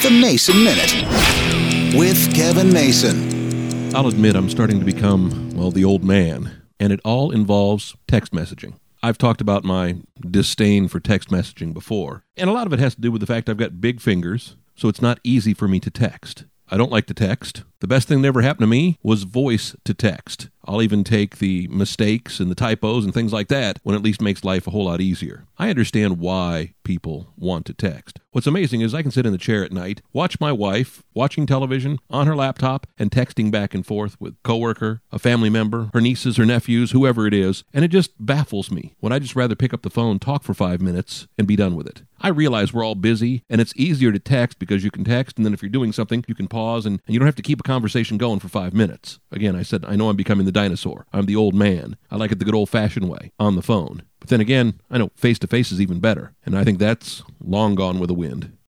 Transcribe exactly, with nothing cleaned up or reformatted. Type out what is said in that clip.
The Mason Minute with Kevin Mason. I'll admit I'm starting to become, well, the old man, and it all involves text messaging. I've talked about my disdain for text messaging before, and a lot of it has to do with the fact I've got big fingers, so it's not easy for me to text. I don't like to text. The best thing that ever happened to me was voice to text. I'll even take the mistakes and the typos and things like that when it at least makes life a whole lot easier. I understand why people want to text. What's amazing is I can sit in the chair at night, watch my wife watching television on her laptop and texting back and forth with a coworker, a family member, her nieces, her nephews, whoever it is, and it just baffles me when I just rather pick up the phone, talk for five minutes, and be done with it. I realize we're all busy, and it's easier to text because you can text, and then if you're doing something, you can pause, and, and you don't have to keep a conversation going for five minutes. Again, I said, I know I'm becoming the dinosaur. I'm the old man. I like it the good old-fashioned way, on the phone. But then again, I know face-to-face is even better, and I think that's long gone with the wind.